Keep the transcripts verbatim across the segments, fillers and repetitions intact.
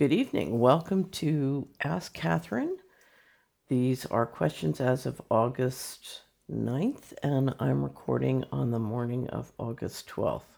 Good evening. Welcome to Ask Catherine. These are questions as of August ninth, and I'm recording on the morning of August twelfth.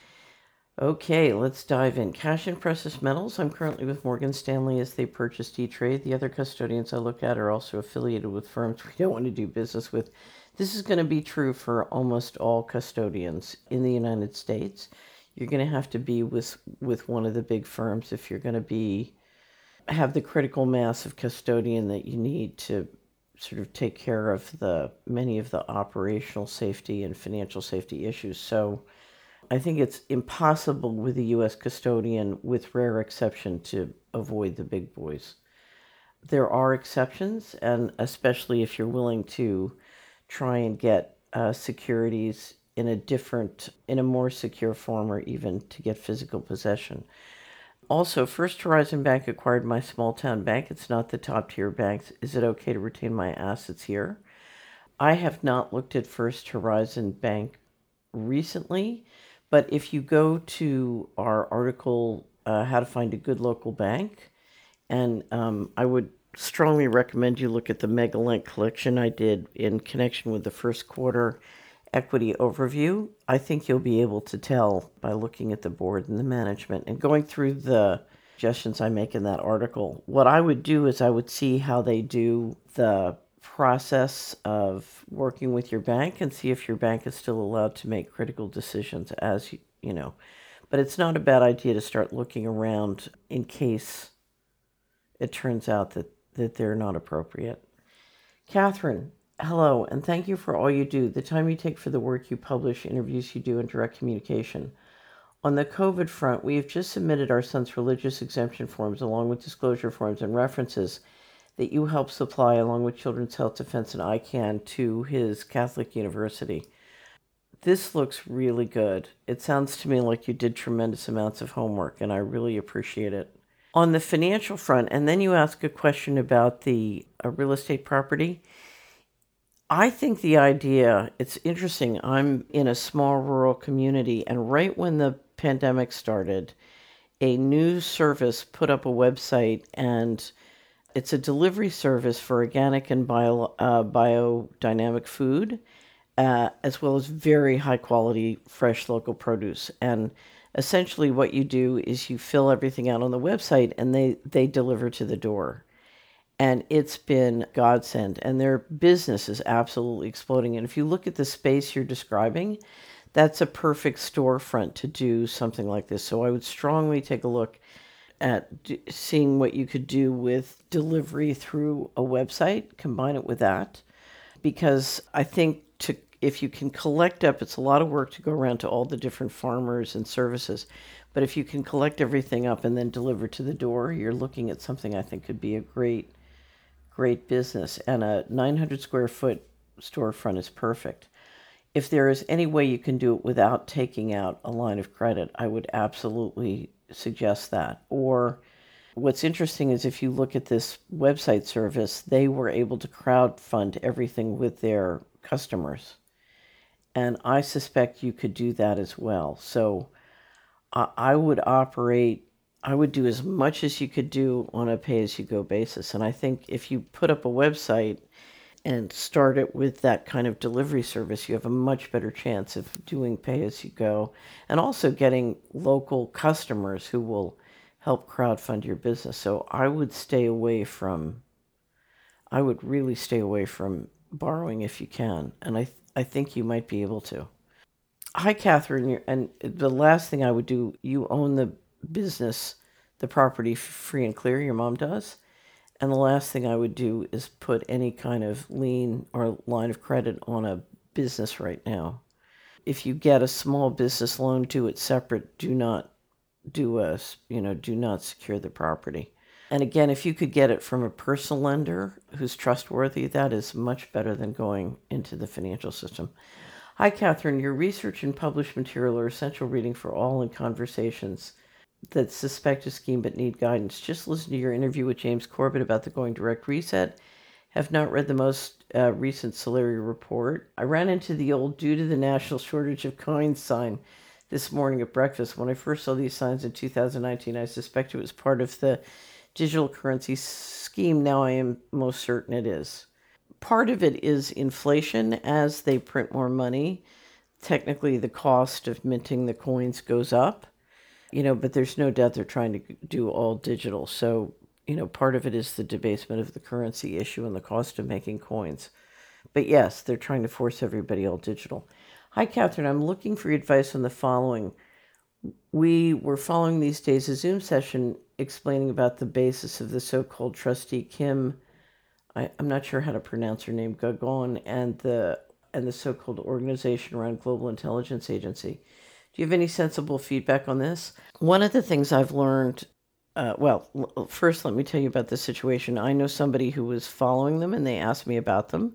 Okay, let's dive in. Cash and precious metals. I'm currently with Morgan Stanley as they purchase E-Trade. The other custodians I look at are also affiliated with firms we don't want to do business with. This is going to be true for almost all custodians in the United States. You're going to have to be with, with one of the big firms if you're going to be have the critical mass of custodian that you need to sort of take care of the many of the operational safety and financial safety issues. So I think it's impossible with a U S custodian, with rare exception, to avoid the big boys. There are exceptions, and especially if you're willing to try and get uh, securities in a different, in a more secure form, or even to get physical possession. Also, First Horizon Bank acquired my small town bank. It's not the top tier banks. Is it okay to retain my assets here? I have not looked at First Horizon Bank recently, but if you go to our article, uh, How to Find a Good Local Bank, and um, I would strongly recommend you look at the Megalink collection I did in connection with the first quarter equity overview. I think you'll be able to tell by looking at the board and the management and going through the suggestions I make in that article. What I would do is I would see how they do the process of working with your bank and see if your bank is still allowed to make critical decisions, as you, you know. But it's not a bad idea to start looking around in case it turns out that, that they're not appropriate. Catherine, hello, and thank you for all you do, the time you take for the work you publish, interviews you do, and direct communication. On the COVID front, we have just submitted our son's religious exemption forms along with disclosure forms and references that you help supply along with Children's Health Defense and I CAN to his Catholic university. This looks really good. It sounds to me like you did tremendous amounts of homework, and I really appreciate it. On the financial front, and then you ask a question about the uh, real estate property. I think the idea, it's interesting. I'm in a small rural community, and right when the pandemic started, a new service put up a website, and it's a delivery service for organic and bio, uh, biodynamic food, uh, as well as very high quality, fresh local produce. And essentially, what you do is you fill everything out on the website, and they, they deliver to the door. And it's been godsend, and their business is absolutely exploding. And if you look at the space you're describing, that's a perfect storefront to do something like this. So I would strongly take a look at seeing what you could do with delivery through a website, combine it with that, because I think to if you can collect up, it's a lot of work to go around to all the different farmers and services, but if you can collect everything up and then deliver to the door, you're looking at something I think could be a great great business, and a nine hundred square foot storefront is perfect. If there is any way you can do it without taking out a line of credit, I would absolutely suggest that. Or what's interesting is if you look at this website service, they were able to crowdfund everything with their customers. And I suspect you could do that as well. So I would operate I would do as much as you could do on a pay-as-you-go basis. And I think if you put up a website and start it with that kind of delivery service, you have a much better chance of doing pay-as-you-go and also getting local customers who will help crowdfund your business. So I would stay away from, I would really stay away from borrowing if you can. And I, th- I think you might be able to. Hi, Catherine. And the last thing I would do, you own the business, the property free and clear, your mom does. And the last thing I would do is put any kind of lien or line of credit on a business right now. If you get a small business loan, do it separate. Do not do a, you know, do not secure the property. And again, if you could get it from a personal lender who's trustworthy, that is much better than going into the financial system. Hi, Catherine. Your research and published material are essential reading for all in conversations that suspect a scheme but need guidance. Just listen to your interview with James Corbett about the Going Direct Reset. Have not read the most uh, recent Solari report. I ran into the old due to the national shortage of coins sign. this morning at breakfast. When I first saw these signs in two thousand nineteen, I suspect it was part of the digital currency scheme. Now I am most certain it is. Part of it is inflation. As they print more money, technically the cost of minting the coins goes up, you know, but there's no doubt they're trying to do all digital. So, you know, part of it is the debasement of the currency issue and the cost of making coins. But yes, they're trying to force everybody all digital. Hi, Catherine. I'm looking for your advice on the following. We were following these days a Zoom session explaining about the basis of the so-called trustee Kim, I, I'm not sure how to pronounce her name, Gagon, and the and the so-called organization around Global Intelligence Agency. Do you have any sensible feedback on this? One of the things I've learned, uh, well, l- first let me tell you about the situation. I know somebody who was following them and they asked me about them.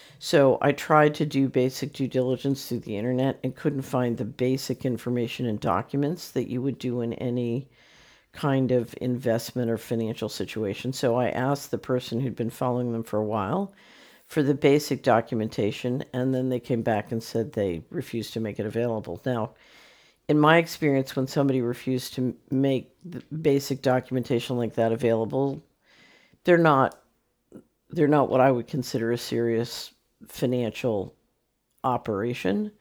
So I tried to do basic due diligence through the internet and couldn't find the basic information and documents that you would do in any kind of investment or financial situation. So I asked the person who'd been following them for a while for the basic documentation, and then they came back and said they refused to make it available. Now, in my experience, when somebody refused to make the basic documentation like that available, they're not they're not what I would consider a serious financial operation.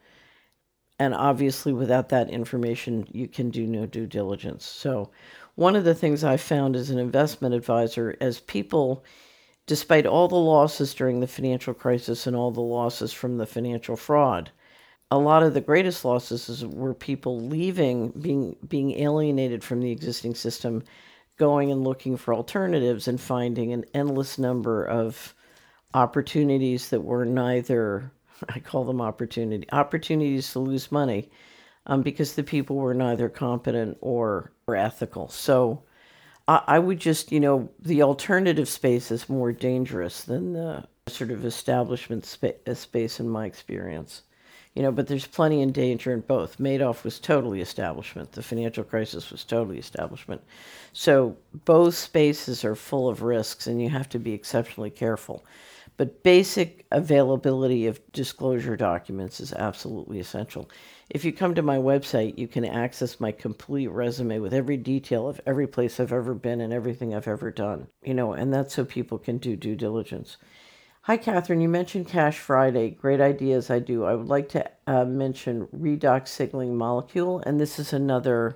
And obviously, without that information, you can do no due diligence. So, one of the things I found as an investment advisor, as people, despite all the losses during the financial crisis and all the losses from the financial fraud, a lot of the greatest losses were people leaving, being being alienated from the existing system, going and looking for alternatives and finding an endless number of opportunities that were neither, I call them opportunity opportunities to lose money, um, because the people were neither competent or, or ethical. So I, I would just, you know, the alternative space is more dangerous than the sort of establishment spa- space in my experience. You know, but there's plenty in danger in both. Madoff was totally establishment. The financial crisis was totally establishment. So both spaces are full of risks, and you have to be exceptionally careful. But basic availability of disclosure documents is absolutely essential. If you come to my website, you can access my complete resume with every detail of every place I've ever been and everything I've ever done. You know, and that's so people can do due diligence. Hi, Catherine. You mentioned Cash Friday. Great ideas. I do. I would like to uh, mention redox signaling molecule, and this is another.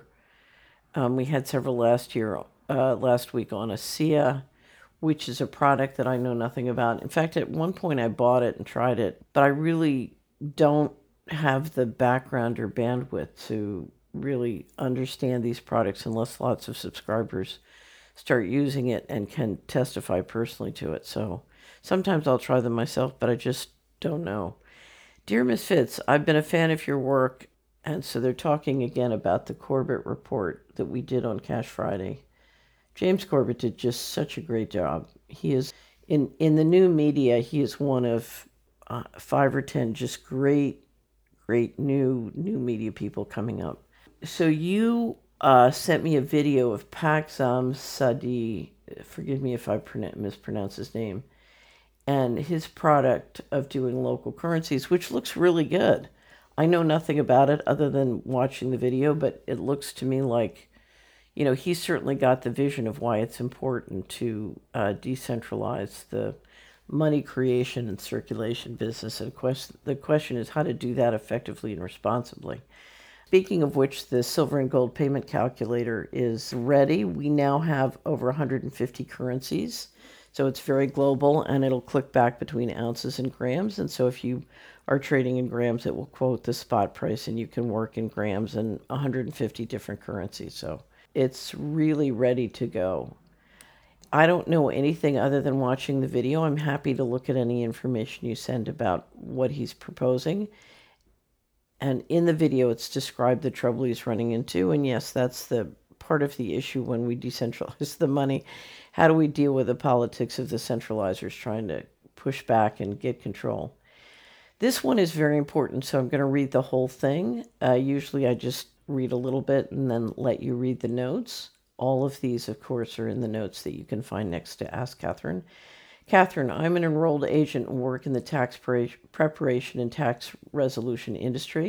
Um, we had several last year, uh, last week on ASEA, which is a product that I know nothing about. In fact, at one point I bought it and tried it, but I really don't have the background or bandwidth to really understand these products unless lots of subscribers start using it and can testify personally to it. So sometimes I'll try them myself, but I just don't know. Dear Miss Fitz, I've been a fan of your work, and so they're talking again about the Corbett report that we did on Cash Friday. James Corbett did just such a great job. He is in in the new media. He is one of uh, five or ten just great, great new new media people coming up. So you uh, sent me a video of Paxam Sadi. Forgive me if I mispronounce his name. And his product of doing local currencies, which looks really good. I know nothing about it other than watching the video, but it looks to me like, you know, he certainly got the vision of why it's important to uh, decentralize the money creation and circulation business. And quest- the question is how to do that effectively and responsibly. Speaking of which, the silver and gold payment calculator is ready. We now have over one hundred fifty currencies. So it's very global, and it'll click back between ounces and grams. And so if you are trading in grams, it will quote the spot price, and you can work in grams and one hundred fifty different currencies. So it's really ready to go. I don't know anything other than watching the video. I'm happy to look at any information you send about what he's proposing. And in the video, it's described the trouble he's running into. And yes, that's the part of the issue when we decentralize the money. How do we deal with the politics of the centralizers trying to push back and get control? This one is very important, so I'm going to read the whole thing. Uh, usually I just read a little bit and then let you read the notes. All of these, of course, are in the notes that you can find next to Ask Catherine. Catherine, I'm an enrolled agent and work in the tax preparation and tax resolution industry.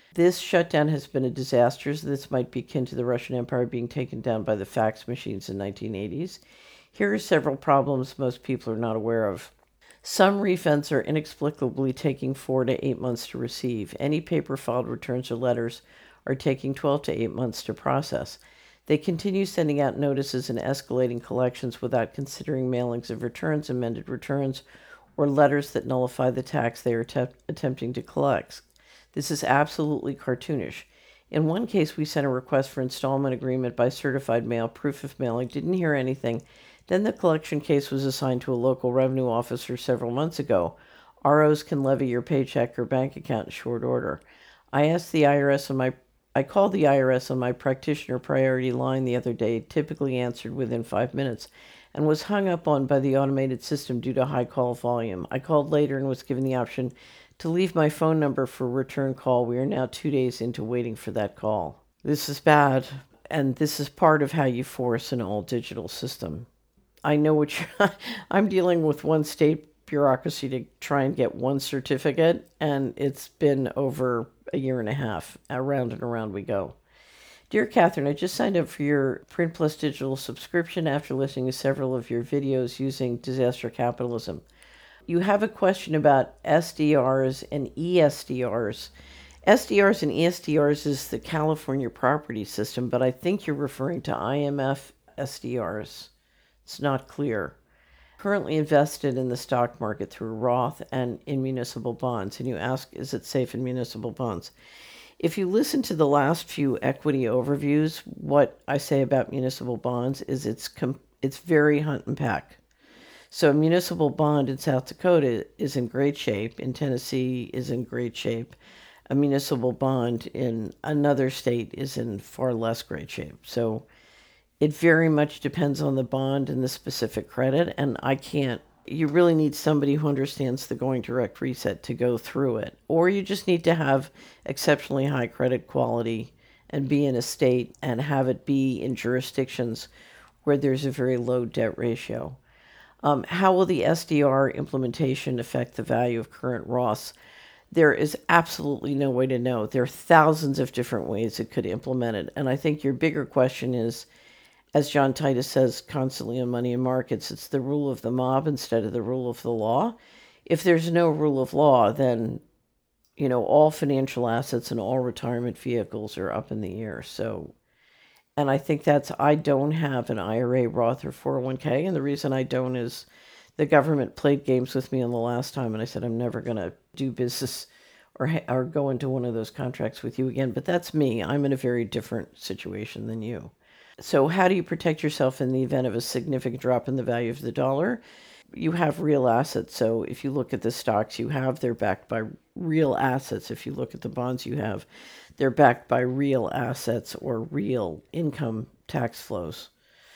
This shutdown has been a disaster. This might be akin to the Russian Empire being taken down by the fax machines in the nineteen eighties. Here are several problems most people are not aware of. Some refunds are inexplicably taking four to eight months to receive. Any paper filed returns or letters are taking twelve to eight months to process. They continue sending out notices and escalating collections without considering mailings of returns, amended returns, or letters that nullify the tax they are te- attempting to collect. This is absolutely cartoonish. In one case, we sent a request for installment agreement by certified mail, proof of mailing, didn't hear anything. Then the collection case was assigned to a local revenue officer several months ago. R Os can levy your paycheck or bank account in short order. I asked the I R S on my I called the I R S on my practitioner priority line the other day, typically answered within five minutes, and was hung up on by the automated system due to high call volume. I called later and was given the option to leave my phone number for a return call. We are now two days into waiting for that call. This is bad, and this is part of how you force an all-digital system. I know what you're, I'm dealing with one state bureaucracy to try and get one certificate, and it's been over a year and a half. Around and around we go. Dear Catherine, I just signed up for your Print Plus Digital subscription after listening to several of your videos using disaster capitalism. You have a question about S D Rs and E S D Rs. S D Rs and E S D Rs is the California property system, but I think you're referring to I M F S D Rs. It's not clear. Currently invested in the stock market through Roth and in municipal bonds. And you ask, is it safe in municipal bonds? If you listen to the last few equity overviews, what I say about municipal bonds is it's com- it's very hunt and peck. So a municipal bond in South Dakota is in great shape. In Tennessee is in great shape. A municipal bond in another state is in far less great shape. So it very much depends on the bond and the specific credit. And I can't, you really need somebody who understands the going direct reset to go through it. Or you just need to have exceptionally high credit quality and be in a state and have it be in jurisdictions where there's a very low debt ratio. Um, how will the S D R implementation affect the value of current Roths? There is absolutely no way to know. There are thousands of different ways it could implement it. And I think your bigger question is, as John Titus says constantly on Money and Markets, it's the rule of the mob instead of the rule of the law. If there's no rule of law, then, you know, all financial assets and all retirement vehicles are up in the air. So, and I think that's, I don't have an I R A, Roth, or four oh one k. And the reason I don't is the government played games with me on the last time. And I said, I'm never going to do business or, or go into one of those contracts with you again. But that's me. I'm in a very different situation than you. So how do you protect yourself in the event of a significant drop in the value of the dollar? You have real assets. So if you look at the stocks you have, they're backed by real assets. If you look at the bonds you have, they're backed by real assets or real income tax flows.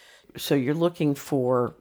So you're looking for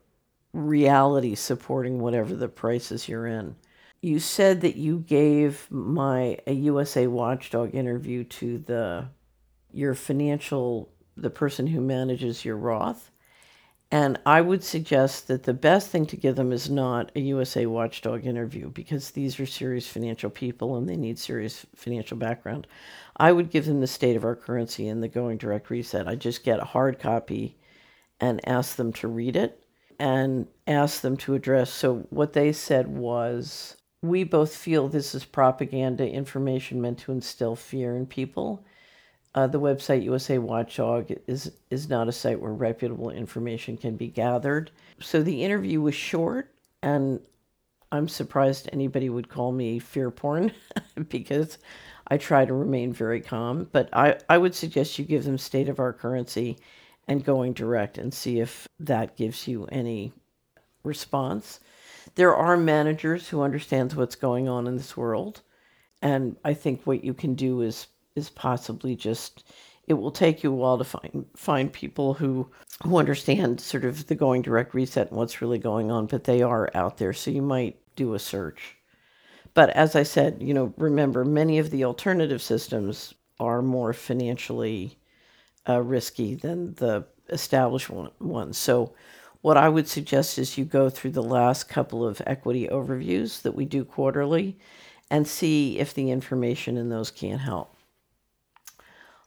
reality supporting whatever the prices you're in. You said that you gave my a U S A Watchdog interview to the your financial the person who manages your Roth. And I would suggest that the best thing to give them is not a U S A Watchdog interview, because these are serious financial people and they need serious financial background. I would give them the State of Our Currency and the Going Direct Reset. I just get a hard copy and ask them to read it and ask them to address. So what they said was, we both feel this is propaganda information meant to instill fear in people. Uh, the website U S A Watchdog is is not a site where reputable information can be gathered. So the interview was short, and I'm surprised anybody would call me fear porn because I try to remain very calm. But I, I would suggest you give them State of Our Currency and Going Direct and see if that gives you any response. There are managers who understands what's going on in this world, and I think what you can do is is possibly just, it will take you a while to find find people who who understand sort of the Going Direct Reset and what's really going on, but they are out there, so you might do a search. But as I said, you know, remember, many of the alternative systems are more financially uh, risky than the established one, ones. So what I would suggest is you go through the last couple of equity overviews that we do quarterly and see if the information in those can help.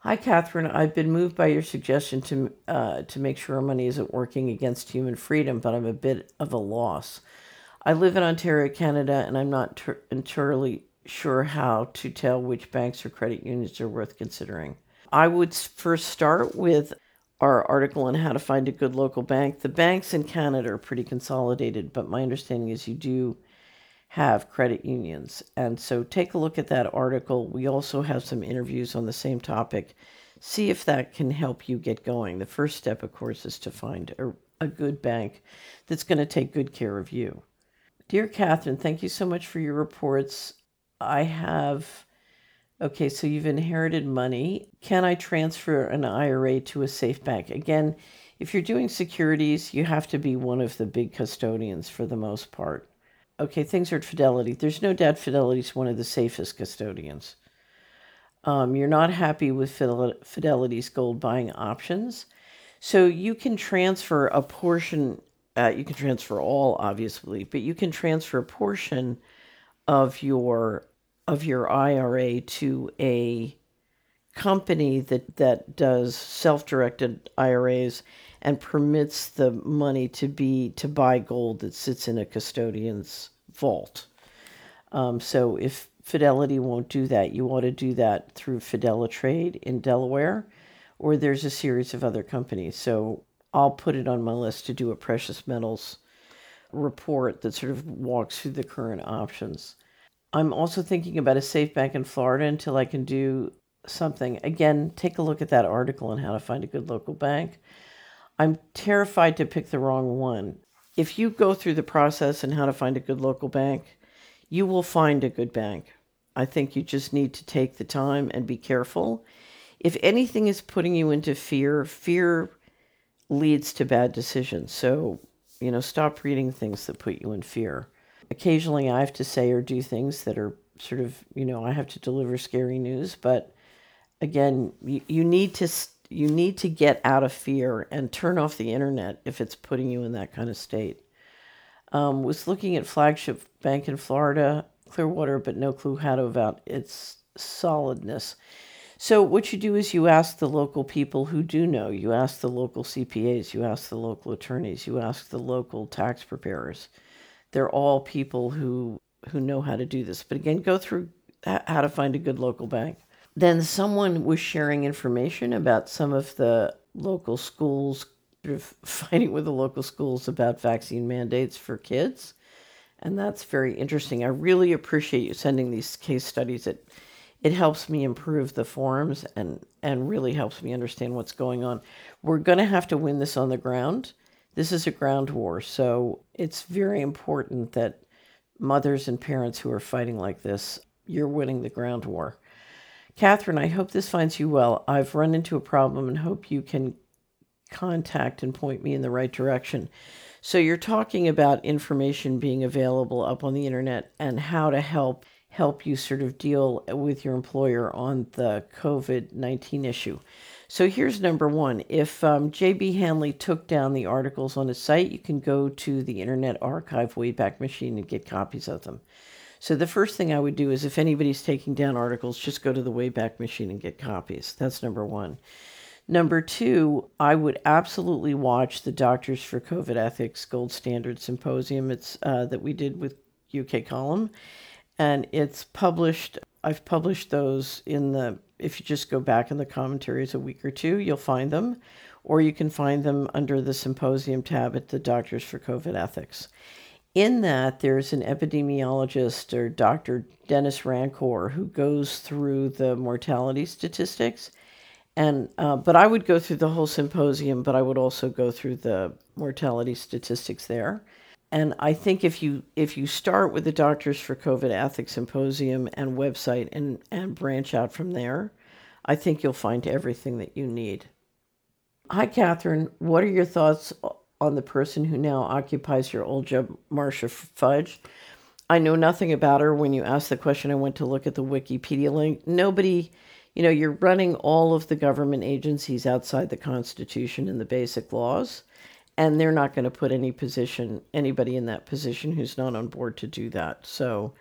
Hi, Catherine. I've been moved by your suggestion to uh, to make sure our money isn't working against human freedom, but I'm a bit of a loss. I live in Ontario, Canada, and I'm not ter- entirely sure how to tell which banks or credit unions are worth considering. I would s- first start with our article on how to find a good local bank. The banks in Canada are pretty consolidated, but my understanding is you do have credit unions. And so take a look at that article. We also have some interviews on the same topic. See if that can help you get going. The first step, of course, is to find a, a good bank that's going to take good care of you. Dear Catherine, thank you so much for your reports. I have, okay, so you've inherited money. Can I transfer an I R A to a safe bank? Again, if you're doing securities, you have to be one of the big custodians for the most part. Okay, things are at Fidelity. There's no doubt Fidelity's one of the safest custodians. Um, you're not happy with Fidelity's gold buying options. So you can transfer a portion, uh, you can transfer all, obviously, but you can transfer a portion of your of your I R A to a company that, that does self-directed I R As and permits the money to be to buy gold that sits in a custodian's vault. Um, so if Fidelity won't do that, you ought to do that through Fidelitrade in Delaware, or there's a series of other companies. So I'll put it on my list to do a precious metals report that sort of walks through the current options. I'm also thinking about a safe bank in Florida until I can do something. Again, take a look at that article on how to find a good local bank. I'm terrified to pick the wrong one. If you go through the process and how to find a good local bank, you will find a good bank. I think you just need to take the time and be careful. If anything is putting you into fear, fear leads to bad decisions. So, you know, stop reading things that put you in fear. Occasionally I have to say or do things that are sort of, you know, I have to deliver scary news, but again, you, you need to you need to get out of fear and turn off the internet if it's putting you in that kind of state. Um, was looking at Flagship Bank in Florida, Clearwater, but no clue how to about its solidness. So what you do is you ask the local people who do know. You ask the local C P As, you ask the local attorneys, you ask the local tax preparers. They're all people who who know how to do this. But again, go through how to find a good local bank. Then someone was sharing information about some of the local schools, sort of fighting with the local schools about vaccine mandates for kids. And that's very interesting. I really appreciate you sending these case studies. It it helps me improve the forums and, and really helps me understand what's going on. We're going to have to win this on the ground. This is a ground war, so it's very important that mothers and parents who are fighting like this, you're winning the ground war. Catherine, I hope this finds you well. I've run into a problem and hope you can contact and point me in the right direction. So you're talking about information being available up on the internet and how to help help you sort of deal with your employer on the COVID nineteen issue. So here's number one. If um, J B Hanley took down the articles on his site, you can go to the Internet Archive Wayback Machine and get copies of them. So the first thing I would do is if anybody's taking down articles, just go to the Wayback Machine and get copies. That's number one. Number two, I would absolutely watch the Doctors for COVID Ethics Gold Standard Symposium. It's uh, that we did with U K Column, and it's published. I've published those in the. If you just go back in the commentaries a week or two, you'll find them, or you can find them under the Symposium tab at the Doctors for COVID Ethics. In that, there's an epidemiologist, or Doctor Dennis Rancor, who goes through the mortality statistics. And uh, but I would go through the whole symposium, but I would also go through the mortality statistics there. And I think if you if you start with the Doctors for COVID Ethics Symposium and website and, and branch out from there, I think you'll find everything that you need. Hi, Catherine. What are your thoughts on the person who now occupies your old job, Marcia Fudge? I know nothing about her. When you asked the question, I went to look at the Wikipedia link. Nobody, you know, you're running all of the government agencies outside the Constitution and the basic laws, and they're not going to put any position, anybody in that position who's not on board to do that. So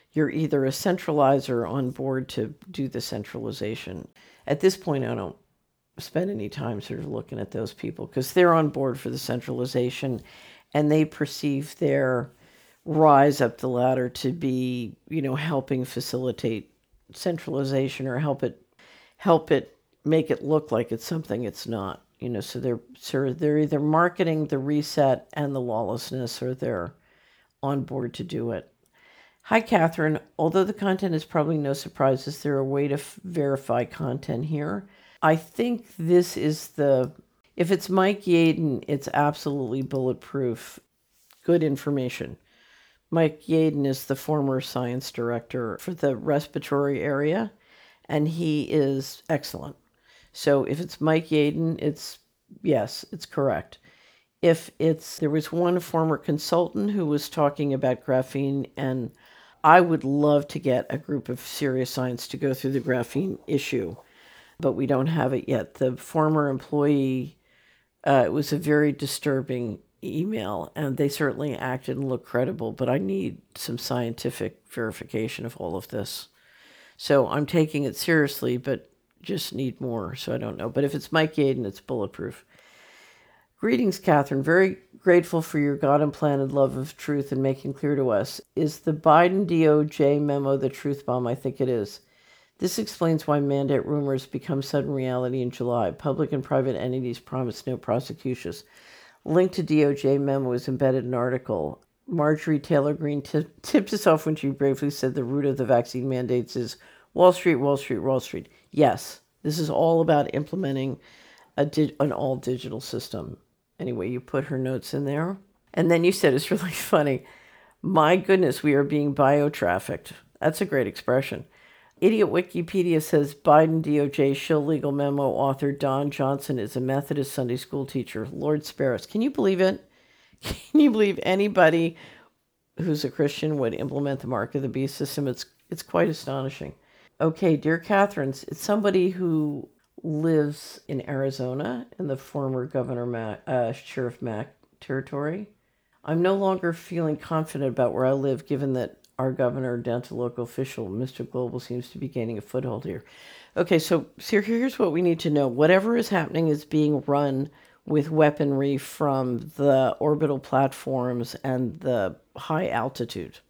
you're either a centralizer on board to do the centralization. At this point, I don't spend any time sort of looking at those people because they're on board for the centralization and they perceive their rise up the ladder to be, you know, helping facilitate centralization or help it help it make it look like it's something it's not. You know, so they're so they're either marketing the reset and the lawlessness or they're on board to do it. Hi, Catherine. Although the content is probably no surprise, is there a way to f- verify content here? I think this is the, if it's Mike Yaden, it's absolutely bulletproof. Good information. Mike Yaden is the former science director for the respiratory area, and he is excellent. So if it's Mike Yaden, it's, yes, it's correct. If it's, there was one former consultant who was talking about graphene, and I would love to get a group of serious science to go through the graphene issue, but we don't have it yet. The former employee, uh, it was a very disturbing email, and they certainly acted and looked credible, but I need some scientific verification of all of this. So I'm taking it seriously, but just need more, so I don't know. But if it's Mike Yaden, it's bulletproof. Greetings, Catherine. Very grateful for your God-implanted love of truth and making clear to us. Is the Biden D O J memo the truth bomb? I think it is. This explains why mandate rumors become sudden reality in July. Public and private entities promise no prosecutions. Link to D O J memo is embedded in article. Marjorie Taylor Greene t- tipped us off when she bravely said the root of the vaccine mandates is Wall Street, Wall Street, Wall Street. Yes, this is all about implementing a di- an all-digital system. Anyway, you put her notes in there. And then you said, it's really funny, my goodness, we are being bio-trafficked. That's a great expression. Idiot Wikipedia says Biden D O J shill legal memo author Don Johnson is a Methodist Sunday school teacher. Lord spare us. Can you believe it? Can you believe anybody who's a Christian would implement the mark of the beast system? It's it's quite astonishing. Okay, dear Catherine, it's somebody who lives in Arizona in the former Governor Mack, uh, Sheriff Mack territory. I'm no longer feeling confident about where I live, given that our governor down to local official, Mister Global, seems to be gaining a foothold here. Okay, so, so here's what we need to know. Whatever is happening is being run with weaponry from the orbital platforms and the high altitude.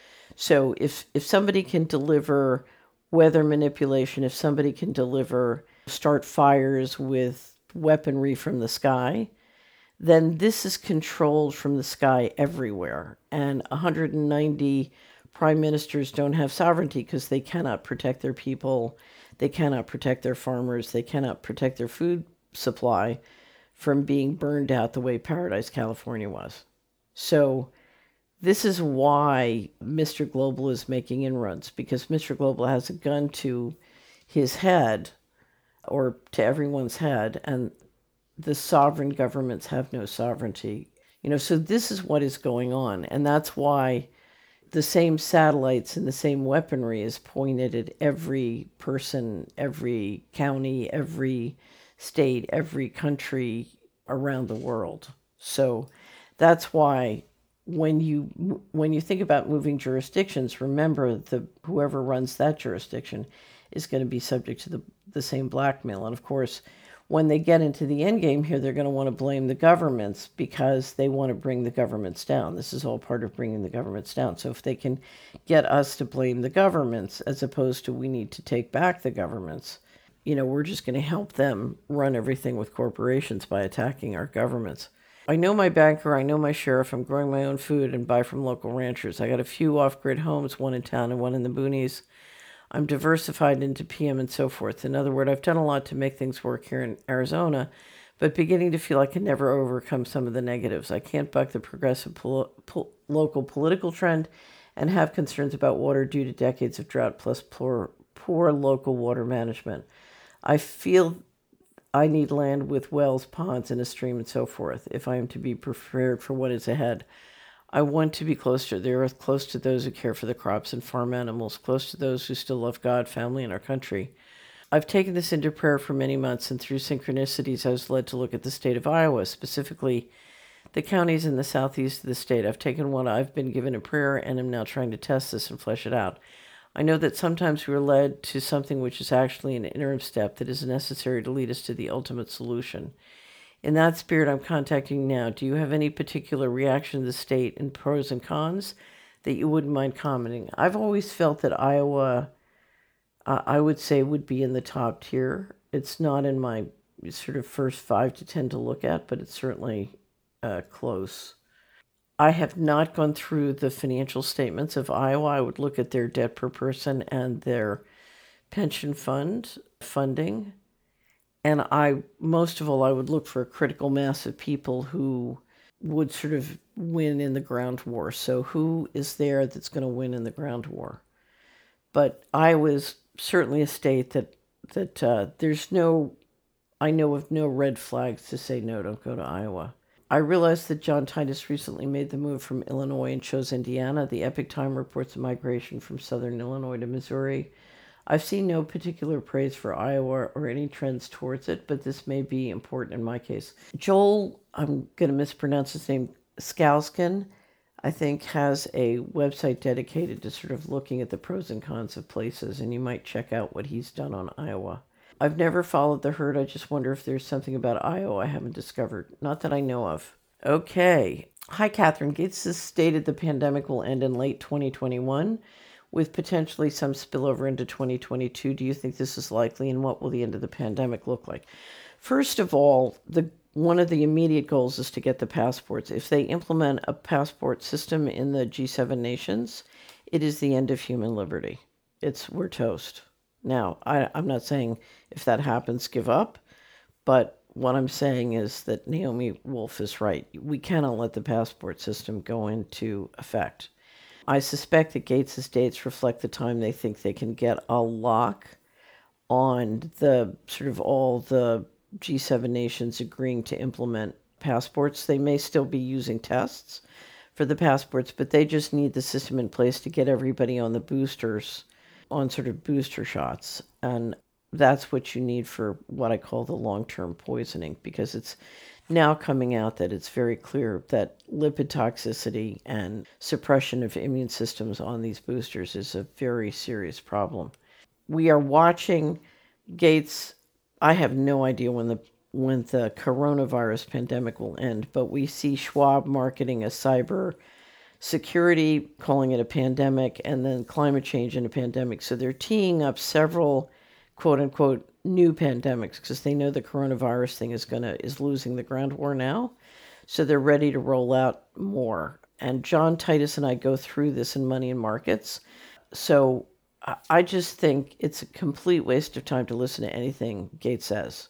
So if if somebody can deliver weather manipulation, if somebody can deliver, start fires with weaponry from the sky, then this is controlled from the sky everywhere. And one hundred ninety prime ministers don't have sovereignty because they cannot protect their people, they cannot protect their farmers, they cannot protect their food supply from being burned out the way Paradise, California was. So this is why Mister Global is making inroads, because Mister Global has a gun to his head, or to everyone's head, and the sovereign governments have no sovereignty. You know, so this is what is going on, and that's why the same satellites and the same weaponry is pointed at every person, every county, every state, every country around the world. So that's why when you when you think about moving jurisdictions, remember the whoever runs that jurisdiction is going to be subject to the, the same blackmail. And of course, when they get into the end game here, they're going to want to blame the governments because they want to bring the governments down. This is all part of bringing the governments down. So if they can get us to blame the governments as opposed to we need to take back the governments, you know, we're just going to help them run everything with corporations by attacking our governments. I know my banker, I know my sheriff, I'm growing my own food and buy from local ranchers. I got a few off-grid homes, one in town and one in the boonies. I'm diversified into P M and so forth. In other words, I've done a lot to make things work here in Arizona, but beginning to feel I can never overcome some of the negatives. I can't buck the progressive pol- pol- local political trend and have concerns about water due to decades of drought plus poor, poor local water management. I feel I need land with wells, ponds, and a stream and so forth if I am to be prepared for what is ahead. I want to be close to the earth, close to those who care for the crops and farm animals, close to those who still love God, family, and our country. I've taken this into prayer for many months, and through synchronicities, I was led to look at the state of Iowa, specifically the counties in the southeast of the state. I've taken what I've been given in prayer and am now trying to test this and flesh it out. I know that sometimes we're led to something which is actually an interim step that is necessary to lead us to the ultimate solution. In that spirit, I'm contacting now. Do you have any particular reaction to the state and pros and cons that you wouldn't mind commenting? I've always felt that Iowa, uh, I would say, would be in the top tier. It's not in my sort of first five to ten to look at, but it's certainly uh, close. I have not gone through the financial statements of Iowa. I would look at their debt per person and their pension fund funding. And I, most of all, I would look for a critical mass of people who would sort of win in the ground war. So who is there that's going to win in the ground war? But Iowa's certainly a state that, that uh, there's no, I know of no red flags to say, no, don't go to Iowa. I realized that John Titus recently made the move from Illinois and chose Indiana. The Epic Time reports a migration from southern Illinois to Missouri. I've seen no particular praise for Iowa or any trends towards it, but this may be important in my case. Joel, I'm going to mispronounce his name, Skalskin, I think has a website dedicated to sort of looking at the pros and cons of places, and you might check out what he's done on Iowa. I've never followed the herd. I just wonder if there's something about Iowa I haven't discovered. Not that I know of. Okay. Hi, Catherine. Gates has stated the pandemic will end in late twenty twenty-one, with potentially some spillover into twenty twenty-two. Do you think this is likely, and what will the end of the pandemic look like? First of all, the one of the immediate goals is to get the passports. If they implement a passport system in the G seven nations, it is the end of human liberty. It's we're toast. Now, I, I'm not saying if that happens, give up, but what I'm saying is that Naomi Wolf is right. We cannot let the passport system go into effect. I suspect that Gates' dates reflect the time they think they can get a lock on the sort of all the G seven nations agreeing to implement passports. They may still be using tests for the passports, but they just need the system in place to get everybody on the boosters, on sort of booster shots. And that's what you need for what I call the long-term poisoning, because it's now coming out that it's very clear that lipid toxicity and suppression of immune systems on these boosters is a very serious problem. We are watching Gates. I have no idea when the when the coronavirus pandemic will end, but we see Schwab marketing a cyber security, calling it a pandemic, and then climate change in a pandemic. So they're teeing up several quote unquote new pandemics because they know the coronavirus thing is gonna is losing the ground war now. So they're ready to roll out more. And John Titus and I go through this in Money and Markets. So I just think it's a complete waste of time to listen to anything Gates says.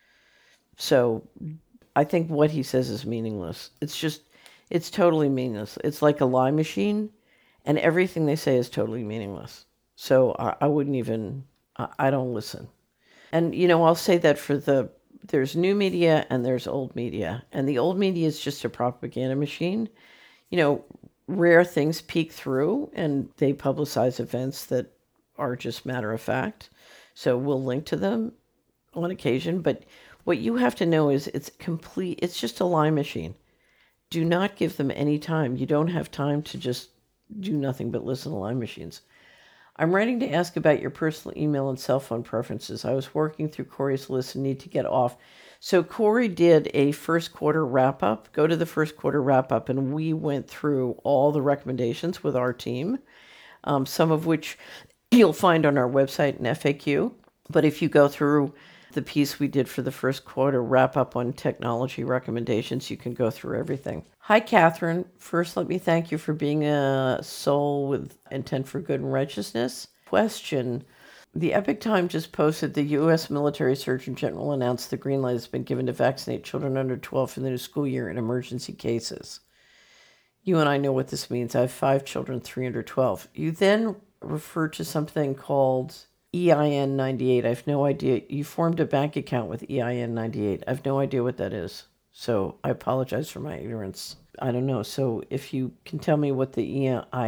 So I think what he says is meaningless. It's just, it's totally meaningless. It's like a lie machine, and everything they say is totally meaningless. So I, I wouldn't even, I, I don't listen. And, you know, I'll say that for the, there's new media and there's old media. And the old media is just a propaganda machine. You know, rare things peek through and they publicize events that are just matter of fact. So we'll link to them on occasion. But what you have to know is it's complete, it's just a lie machine. Do not give them any time. You don't have time to just do nothing but listen to lie machines. I'm writing to ask about your personal email and cell phone preferences. I was working through Corey's list and need to get off. So Corey did a first quarter wrap up. Go to the first quarter wrap up, and we went through all the recommendations with our team, um, some of which you'll find on our website and F A Q. But if you go through the piece we did for the first quarter wrap up on technology recommendations, you can go through everything. Hi, Catherine. First, let me thank you for being a soul with intent for good and righteousness. Question. The Epic Time just posted the U S military surgeon general announced the green light has been given to vaccinate children under twelve for the new school year in emergency cases. You and I know what this means. I have five children, three under twelve. You then refer to something called E I N ninety-eight. I have no idea. You formed a bank account with E I N ninety-eight. I have no idea what that is. So I apologize for my ignorance. I don't know. So if you can tell me what the E I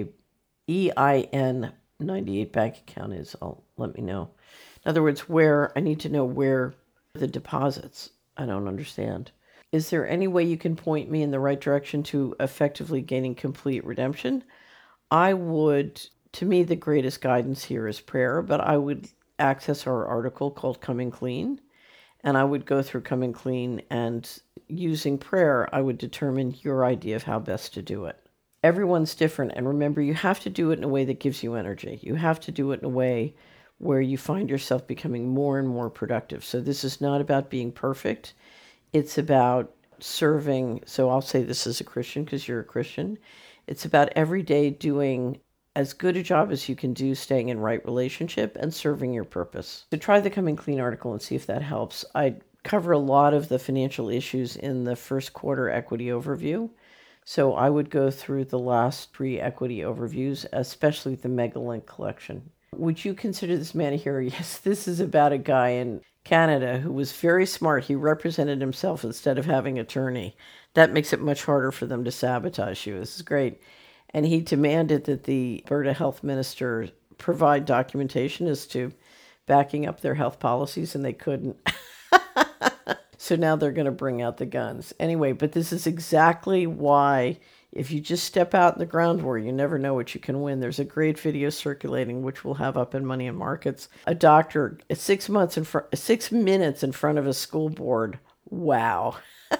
N ninety-eight bank account is, I'll let me know. In other words, where I need to know where the deposits. I don't understand. Is there any way you can point me in the right direction to effectively gaining complete redemption? I would, to me, the greatest guidance here is prayer, but I would access our article called Coming Clean, and I would go through Coming Clean, and using prayer, I would determine your idea of how best to do it. Everyone's different, and remember, you have to do it in a way that gives you energy. You have to do it in a way where you find yourself becoming more and more productive. So this is not about being perfect. It's about serving. So I'll say this as a Christian because you're a Christian. It's about every day doing as good a job as you can do, staying in right relationship and serving your purpose. So try the Coming Clean article and see if that helps. I cover a lot of the financial issues in the first quarter equity overview. So I would go through the last three equity overviews, especially the Megalink collection. Would you consider this man a hero? Yes, this is about a guy in Canada who was very smart. He represented himself instead of having an attorney. That makes it much harder for them to sabotage you. This is great. And he demanded that the Alberta Health Minister provide documentation as to backing up their health policies, and they couldn't. So now they're going to bring out the guns. Anyway, but this is exactly why if you just step out in the ground war, you never know what you can win. There's a great video circulating, which we'll have up in Money and Markets. A doctor, six months in front, six minutes in front of a school board. Wow.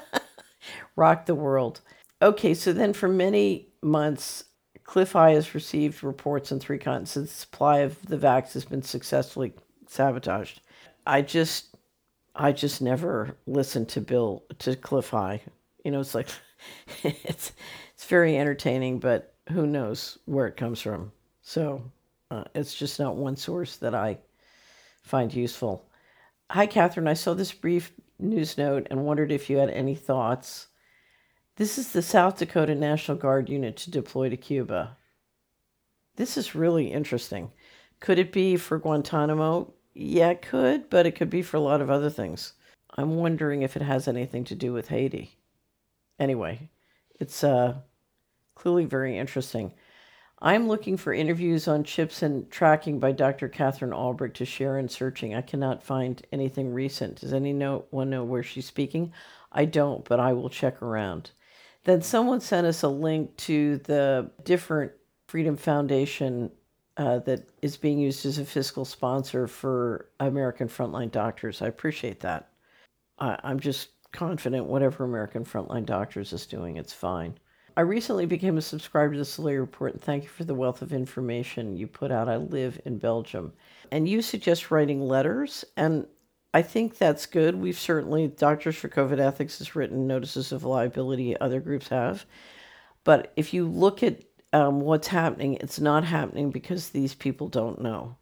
Rock the world. Okay, so then for many months, Cliff Eye has received reports on three continents that the supply of the vax has been successfully sabotaged. I just... I just never listened to Bill, to Cliff Eye. You know, it's like, it's it's very entertaining, but who knows where it comes from. So uh, it's just not one source that I find useful. Hi, Catherine. I saw this brief news note and wondered if you had any thoughts. This is the South Dakota National Guard unit to deploy to Cuba. This is really interesting. Could it be for Guantanamo? Yeah, it could, but it could be for a lot of other things. I'm wondering if it has anything to do with Haiti. Anyway, it's uh, clearly very interesting. I'm looking for interviews on chips and tracking by Doctor Catherine Albrecht to share in searching. I cannot find anything recent. Does anyone know where she's speaking? I don't, but I will check around. Then someone sent us a link to the different Freedom Foundation Uh, that is being used as a fiscal sponsor for American Frontline Doctors. I appreciate that. I, I'm just confident whatever American Frontline Doctors is doing, it's fine. I recently became a subscriber to the Solari Report, and thank you for the wealth of information you put out. I live in Belgium. And you suggest writing letters, and I think that's good. We've certainly, Doctors for COVID Ethics has written notices of liability, other groups have. But if you look at Um, what's happening, it's not happening because these people don't know.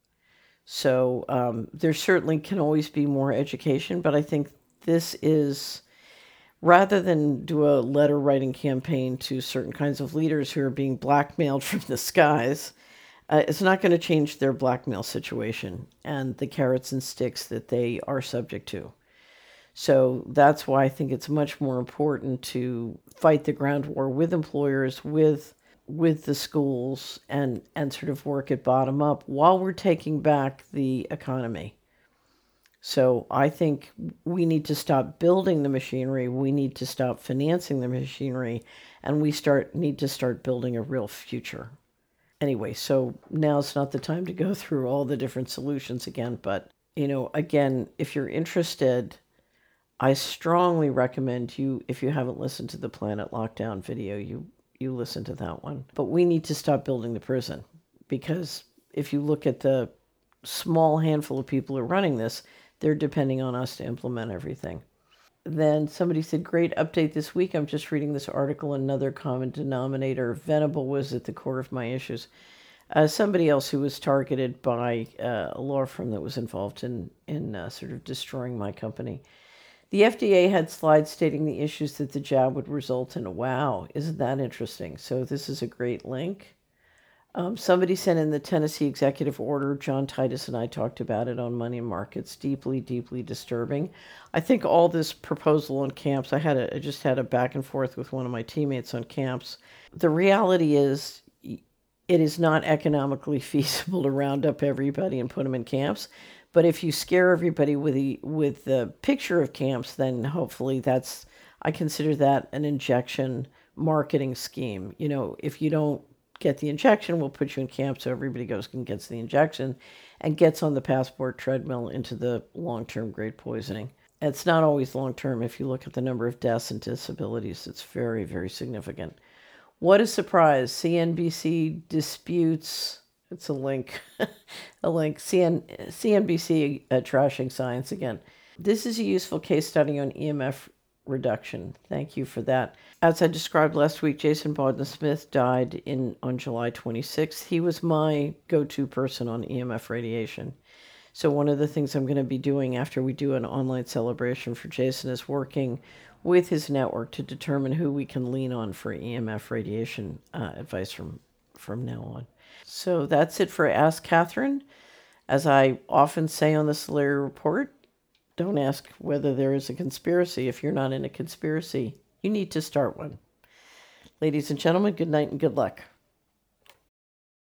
So um, there certainly can always be more education, but I think this is, rather than do a letter writing campaign to certain kinds of leaders who are being blackmailed from the skies, uh, it's not going to change their blackmail situation and the carrots and sticks that they are subject to. So that's why I think it's much more important to fight the ground war with employers, with with the schools, and, and sort of work it bottom up while we're taking back the economy. So I think we need to stop building the machinery. We need to stop financing the machinery, and we start need to start building a real future. Anyway, so now's not the time to go through all the different solutions again. But, you know, again, if you're interested, I strongly recommend you, if you haven't listened to the Planet Lockdown video, you you listen to that one. But we need to stop building the prison, because if you look at the small handful of people who are running this, they're depending on us to implement everything. Then somebody said, great update this week. I'm just reading this article. Another common denominator, Venable was at the core of my issues. Uh, somebody else who was targeted by uh, a law firm that was involved in, in uh, sort of destroying my company. The F D A had slides stating the issues that the jab would result in. Wow, isn't that interesting? So this is a great link. Um, somebody sent in the Tennessee executive order. John Titus and I talked about it on Money and Markets. Deeply, deeply disturbing. I think all this proposal on camps, I had a, I just had a back and forth with one of my teammates on camps. The reality is it is not economically feasible to round up everybody and put them in camps. But if you scare everybody with the with the picture of camps, then hopefully that's I consider that an injection marketing scheme. You know, if you don't get the injection, we'll put you in camp so everybody goes and gets the injection and gets on the passport treadmill into the long-term grade poisoning. It's not always long-term. If you look at the number of deaths and disabilities, it's very, very significant. What a surprise. C N B C disputes, it's a link, a link, C N, C N B C uh, trashing science again. This is a useful case study on E M F reduction. Thank you for that. As I described last week, Jason Bawden-Smith died in on July twenty-sixth. He was my go-to person on E M F radiation. So one of the things I'm going to be doing after we do an online celebration for Jason is working with his network to determine who we can lean on for E M F radiation uh, advice from, from now on. So that's it for Ask Catherine. As I often say on the Solari Report, don't ask whether there is a conspiracy if you're not in a conspiracy. You need to start one. Ladies and gentlemen, good night and good luck.